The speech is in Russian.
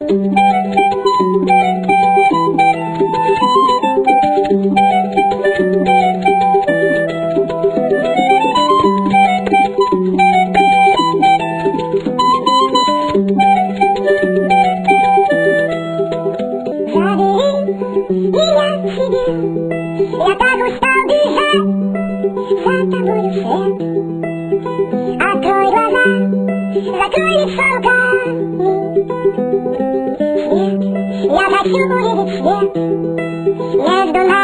Я так устал бежать за тобой вслед. Открой глаза, закрой лицо руками. Свет, я хочу увидеть свет между нами.